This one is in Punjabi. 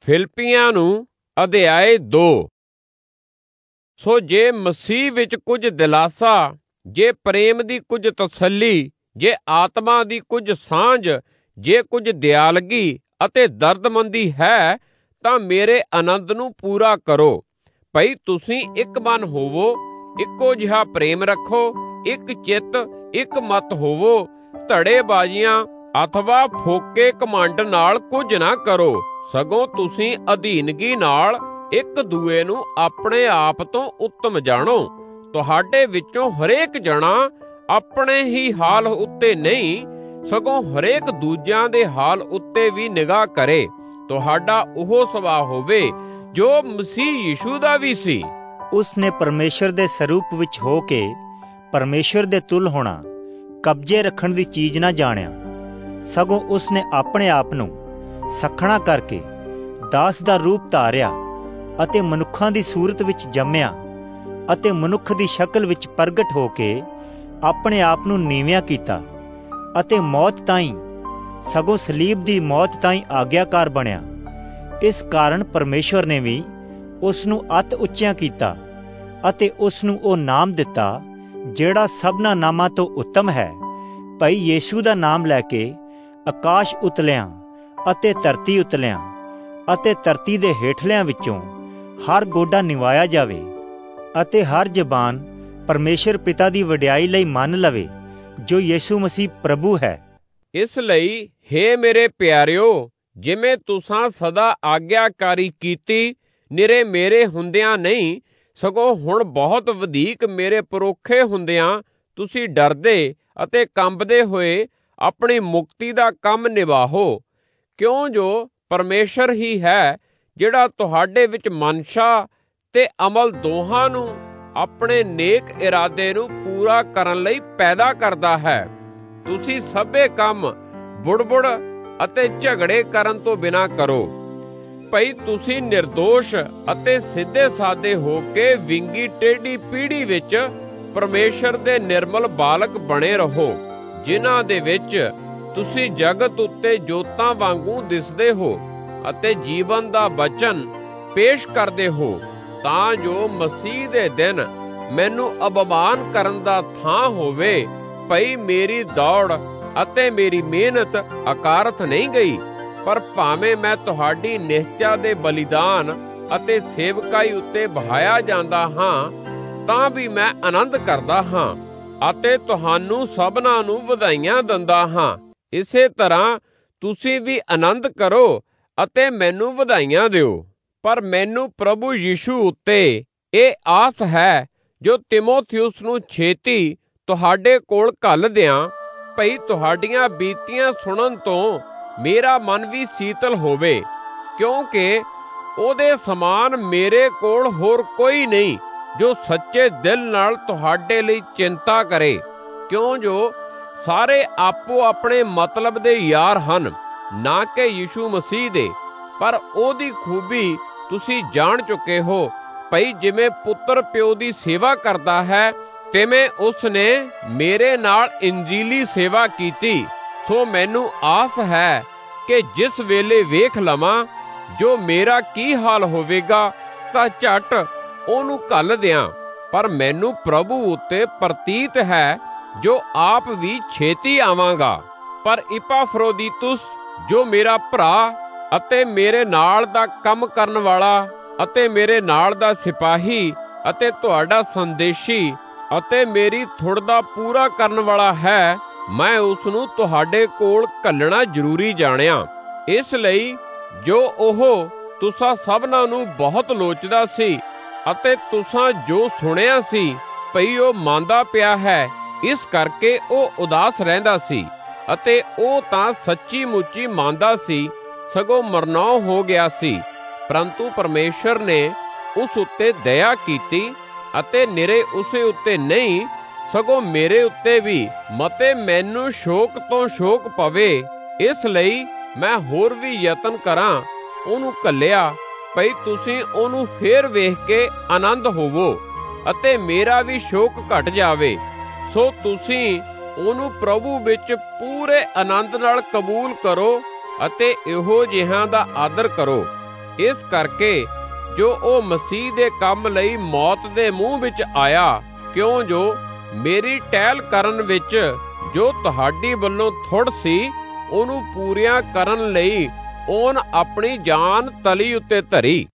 ਫਿਲਿੱਪੀਆਂ ਨੂੰ ਅਧਿਆਇ 2। ਸੋ ਜੇ ਮਸੀਹ ਵਿੱਚ ਕੁਝ ਦਿਲਾਸਾ, ਜੇ ਪ੍ਰੇਮ ਦੀ ਕੁਝ ਤਸੱਲੀ, ਜੇ ਆਤਮਾ ਦੀ ਕੁਝ ਸਾਂਝ, ਜੇ ਕੁਝ ਦਿਆਲਗੀ ਅਤੇ ਦਰਦਮੰਦੀ ਹੈ, ਤਾਂ ਮੇਰੇ ਆਨੰਦ ਨੂੰ ਪੂਰਾ ਕਰੋ। ਭਈ ਤੁਸੀਂ ਇੱਕ ਮਨ ਹੋਵੋ, ਇੱਕੋ ਜਿਹਾ ਪ੍ਰੇਮ ਰੱਖੋ, ਇੱਕ ਚਿੱਤ, ਇੱਕ ਮਤ ਹੋਵੋ। ਧੜੇਬਾਜ਼ੀਆਂ ਅਥਵਾ ਫੋਕੇ ਘਮੰਡ ਨਾਲ ਕੁਝ ਨਾ ਕਰੋ, ਸਗੋਂ ਤੁਸੀਂ ਅਧੀਨਗੀ ਨਾਲ ਇੱਕ ਦੂਏ ਨੂੰ ਆਪਣੇ ਆਪ ਤੋਂ ਉੱਤਮ ਜਾਣੋ। ਤੁਹਾਡੇ ਵਿੱਚੋਂ ਹਰੇਕ ਜਣਾ ਆਪਣੇ ਹੀ ਹਾਲ ਉੱਤੇ ਨਹੀਂ, ਸਗੋਂ ਹਰੇਕ ਦੂਜਿਆਂ ਦੇ ਹਾਲ ਉੱਤੇ ਵੀ ਨਿਗਾਹ ਕਰੇ। ਤੁਹਾਡਾ ਉਹ ਸੁਭਾਅ ਹੋਵੇ ਜੋ ਮਸੀਹ ਯੀਸ਼ੂ ਦਾ ਵੀ ਸੀ। ਉਸ ਨੇ ਪਰਮੇਸ਼ਰ ਦੇ ਸਰੂਪ ਵਿੱਚ ਹੋ ਕੇ ਪਰਮੇਸ਼ਰ ਦੇ ਤੁਲ ਹੋਣਾ ਕਬਜ਼ੇ ਰੱਖਣ ਦੀ ਚੀਜ਼ ਨਾ ਜਾਣਿਆ, ਸਗੋਂ ਉਸ ਨੇ ਆਪਣੇ ਆਪ ਨੂੰ ਸੱਖਣਾ ਕਰਕੇ ਦਾਸ ਦਾ ਰੂਪ ਧਾਰਿਆ ਅਤੇ ਮਨੁੱਖਾਂ ਦੀ ਸੂਰਤ ਵਿੱਚ ਜੰਮਿਆ ਅਤੇ ਮਨੁੱਖ ਦੀ ਸ਼ਕਲ ਵਿੱਚ ਪ੍ਰਗਟ ਹੋ ਕੇ ਆਪਣੇ ਆਪ ਨੂੰ ਨੀਵਿਆਂ ਕੀਤਾ ਅਤੇ ਮੌਤ ਤਾਈਂ, ਸਗੋਂ ਸਲੀਬ ਦੀ ਮੌਤ ਤਾਈਂ ਆਗਿਆਕਾਰ ਬਣਿਆ। ਇਸ ਕਾਰਨ ਪਰਮੇਸ਼ਵਰ ਨੇ ਵੀ ਉਸ ਨੂੰ ਅਤਿ ਉੱਚਿਆਂ ਕੀਤਾ ਅਤੇ ਉਸ ਨੂੰ ਉਹ ਨਾਮ ਦਿੱਤਾ ਜਿਹੜਾ ਸਭਨਾਂ ਨਾਮਾਂ ਤੋਂ ਉੱਤਮ ਹੈ। ਭਈ ਯੀਸ਼ੂ ਦਾ ਨਾਮ ਲੈ ਕੇ ਆਕਾਸ਼ ਉਤਲਿਆਂ ਅਤੇ ਧਰਤੀ ਉਤਲਿਆਂ ਅਤੇ ਧਰਤੀ ਦੇ ਹੇਠਲਿਆਂ ਵਿੱਚੋਂ ਹਰ ਗੋਡਾ ਨਿਵਾਇਆ ਜਾਵੇ ਅਤੇ ਹਰ ਜ਼ਬਾਨ ਪਰਮੇਸ਼ਰ ਪਿਤਾ ਦੀ ਵਡਿਆਈ ਲਈ ਮੰਨ ਲਵੇ ਜੋ ਯੀਸ਼ੂ ਮਸੀਹ ਪ੍ਰਭੂ ਹੈ। ਇਸ ਲਈ ਹੇ ਮੇਰੇ ਪਿਆਰਿਓ, ਜਿਵੇਂ ਤੁਸਾਂ ਸਦਾ ਆਗਿਆਕਾਰੀ ਕੀਤੀ, ਨਿਰੇ ਮੇਰੇ ਹੁੰਦਿਆਂ ਨਹੀਂ, ਸਗੋਂ ਹੁਣ ਬਹੁਤ ਵਧੇਕ ਮੇਰੇ ਪਰੋਖੇ ਹੁੰਦਿਆਂ ਤੁਸੀਂ ਡਰਦੇ ਅਤੇ ਕੰਬਦੇ ਹੋਏ ਆਪਣੀ ਮੁਕਤੀ ਦਾ ਕੰਮ ਨਿਭਾਓ। ਕਿਉਂ ਜੋ ਪਰਮੇਸ਼ਰ ਹੀ ਹੈ ਜਿਹੜਾ ਤੁਹਾਡੇ ਵਿੱਚ ਮਨਸ਼ਾ ਤੇ ਅਮਲ ਦੋਹਾਂ ਨੂੰ ਆਪਣੇ ਨੇਕ ਇਰਾਦੇ ਨੂੰ ਪੂਰਾ ਕਰਨ ਲਈ ਪੈਦਾ ਕਰਦਾ ਹੈ। ਤੁਸੀਂ ਸਭੇ ਕੰਮ ਬੁੜਬੁੜ ਅਤੇ ਝਗੜੇ ਕਰਨ ਤੋਂ ਬਿਨਾ ਕਰੋ। ਭਈ ਤੁਸੀਂ ਨਿਰਦੋਸ਼ ਅਤੇ ਸਿੱਧੇ ਸਾਦੇ ਹੋ ਕੇ ਵਿੰਗੀ ਟੇਢੀ ਪੀੜ੍ਹੀ ਵਿੱਚ ਪਰਮੇਸ਼ਰ ਦੇ ਨਿਰਮਲ ਬਾਲਕ ਬਣੇ ਰਹੋ, ਜਿਨ੍ਹਾਂ ਦੇ ਵਿੱਚ ਤੁਸੀਂ ਜਗਤ ਉੱਤੇ ਜੋਤਾਂ ਵਾਂਗੂ ਦਿਸਦੇ ਹੋ ਅਤੇ ਜੀਵਨ ਦਾ ਬਚਨ ਪੇਸ਼ ਕਰਦੇ ਹੋ, ਤਾਂ ਜੋ ਮਸੀਹ ਦੇ ਦਿਨ ਮੈਨੂੰ ਅਪਮਾਨ ਕਰਨ ਦਾ ਥਾਂ ਹੋਵੇ। ਭਈ ਮੇਰੀ ਦੌੜ ਅਤੇ ਮੇਰੀ ਮਿਹਨਤ ਅਕਾਰਥ ਨਹੀਂ ਗਈ, ਪਰ ਭਾਵੇਂ ਮੈਂ ਤੁਹਾਡੀ ਨਿਹਚਾ ਦੇ ਬਲੀਦਾਨ ਅਤੇ ਸੇਵਕਾਈ ਉੱਤੇ ਬਹਾਇਆ ਜਾਂਦਾ ਹਾਂ, ਤਾਂ ਵੀ ਮੈਂ ਆਨੰਦ ਕਰਦਾ ਹਾਂ ਅਤੇ ਤੁਹਾਨੂੰ ਸਭਨਾਂ ਨੂੰ ਵਧਾਈਆਂ ਦਿੰਦਾ ਹਾਂ। ਇਸੇ ਤਰ੍ਹਾਂ ਤੁਸੀਂ ਵੀ ਆਨੰਦ ਕਰੋ ਅਤੇ ਮੈਨੂੰ ਵਧਾਈਆਂ ਦਿਓ। ਪਰ ਮੈਨੂੰ ਪ੍ਰਭੂ ਯੀਸ਼ੂ ਉੱਤੇ ਇਹ ਆਸ ਹੈ, ਜੋ ਤਿਮੋਥਿਉਸ ਨੂੰ ਛੇਤੀ ਤੁਹਾਡੇ ਕੋਲ ਘੱਲ ਦਿਆਂ। ਭਈ ਤੁਹਾਡੀਆਂ ਬੀਤੀਆਂ ਸੁਣਨ ਤੋਂ ਮੇਰਾ ਮਨ ਵੀ ਸੀਤਲ ਹੋਵੇ, ਕਿਉਂਕਿ ਉਹਦੇ ਸਮਾਨ ਮੇਰੇ ਕੋਲ ਹੋਰ ਕੋਈ ਨਹੀਂ ਜੋ ਸੱਚੇ ਦਿਲ ਨਾਲ ਤੁਹਾਡੇ ਲਈ ਚਿੰਤਾ ਕਰੇ। ਕਿਉਂ ਜੋ ਸਾਰੇ ਆਪੋ ਆਪਣੇ ਮਤਲਬ ਦੇ ਯਾਰ ਹਨ, ਨਾ ਕਿ ਯੀਸ਼ੂ ਮਸੀਹ ਦੇ। ਪਰ ਉਹਦੀ ਖੂਬੀ ਤੁਸੀਂ ਜਾਣ ਚੁੱਕੇ ਹੋ। ਭਈ ਜਿਵੇਂ ਪੁੱਤਰ ਪਿਓ ਦੀ ਸੇਵਾ ਕਰਦਾ ਹੈ, ਤਿਵੇਂ ਉਸ ਨੇ ਮੇਰੇ ਨਾਲ ਇੰਜੀਲੀ ਸੇਵਾ ਕੀਤੀ। ਸੋ ਮੈਨੂੰ ਆਸ ਹੈ ਕਿ ਜਿਸ ਵੇਲੇ ਵੇਖ ਲਵਾਂ ਜੋ ਮੇਰਾ ਕੀ ਹਾਲ ਹੋਵੇਗਾ, ਤਾਂ ਝੱਟ ਉਹਨੂੰ ਘੱਲ ਦਿਆਂ। ਪਰ ਮੈਨੂੰ ਪ੍ਰਭੂ ਉੱਤੇ ਪ੍ਰਤੀਤ ਹੈ ਜੋ ਆਪ ਵੀ ਛੇਤੀ ਆਵਾਂਗਾ। ਪਰ ਇਪਾਫਰੋਦੀਤੁਸ, ਜੋ ਮੇਰਾ ਭਰਾ ਅਤੇ ਮੇਰੇ ਨਾਲ ਦਾ ਕੰਮ ਕਰਨ ਵਾਲਾ ਅਤੇ ਮੇਰੇ ਨਾਲ ਦਾ ਸਿਪਾਹੀ ਅਤੇ ਤੁਹਾਡਾ ਸੰਦੇਸ਼ੀ ਅਤੇ ਮੇਰੀ ਥੁੜ ਦਾ ਪੂਰਾ ਕਰਨ ਵਾਲਾ ਹੈ, ਮੈਂ ਉਸ ਨੂੰ ਤੁਹਾਡੇ ਕੋਲ ਘੱਲਣਾ ਜ਼ਰੂਰੀ ਜਾਣਿਆ। ਇਸ ਲਈ ਜੋ ਉਹ ਤੁਸਾਂ ਸਭਨਾਂ ਨੂੰ ਬਹੁਤ ਲੋਚਦਾ ਸੀ ਅਤੇ ਤੁਸਾਂ ਜੋ ਸੁਣਿਆ ਸੀ, ਭਈ ਉਹ ਮੰਨਦਾ ਪਿਆ ਹੈ, ਇਸ ਕਰਕੇ ਉਹ ਉਦਾਸ ਰਹਿੰਦਾ ਸੀ। ਅਤੇ ਉਹ ਤਾਂ ਸੱਚੀ ਮੁੱਚੀ ਮੰਨਦਾ ਸੀ, ਸਗੋਂ ਮਰਨਾਉ ਹੋ ਗਿਆ ਸੀ। ਪਰੰਤੂ ਪਰਮੇਸ਼ਰ ਨੇ ਉਸ ਉੱਤੇ ਦਇਆ ਕੀਤੀ ਅਤੇ ਨਿਰੇ ਉਸੇ ਉੱਤੇ ਨਹੀਂ, ਸਗੋਂ ਮੇਰੇ ਉੱਤੇ ਵੀ, ਮਤੇ ਮੈਨੂੰ ਸ਼ੋਕ ਤੋਂ ਸ਼ੋਕ ਪਵੇ। ਇਸ ਲਈ ਮੈਂ ਹੋਰ ਵੀ ਯਤਨ ਕਰਾਂ, ਉਹਨੂੰ ਘੱਲਿਆ। ਭਈ ਤੁਸੀਂ ਉਹਨੂੰ ਫੇਰ ਵੇਖ ਕੇ ਆਨੰਦ ਹੋਵੋ ਅਤੇ ਮੇਰਾ ਵੀ ਸ਼ੋਕ ਘਟ ਜਾਵੇ। ਸੋ ਤੁਸੀਂ ਉਹਨੂੰ ਪ੍ਰਭੂ ਵਿੱਚ ਪੂਰੇ ਆਨੰਦ ਨਾਲ ਕਬੂਲ ਕਰੋ ਅਤੇ ਇਹੋ ਜਿਹਾਂ ਦਾ ਆਦਰ ਕਰੋ। ਇਸ ਕਰਕੇ ਜੋ ਉਹ ਮਸੀਹ ਦੇ ਕੰਮ ਲਈ ਮੌਤ ਦੇ ਮੂੰਹ ਵਿੱਚ ਆਇਆ, ਕਿਉਂ ਜੋ ਮੇਰੀ ਟਹਿਲ ਕਰਨ ਵਿੱਚ ਜੋ ਤੁਹਾਡੀ ਵੱਲੋਂ ਥੁੜ ਸੀ ਉਹਨੂੰ ਪੂਰੀਆਂ ਕਰਨ ਲਈ ਉਹਨ ਆਪਣੀ ਜਾਨ ਤਲੀ ਉੱਤੇ ਧਰੀ।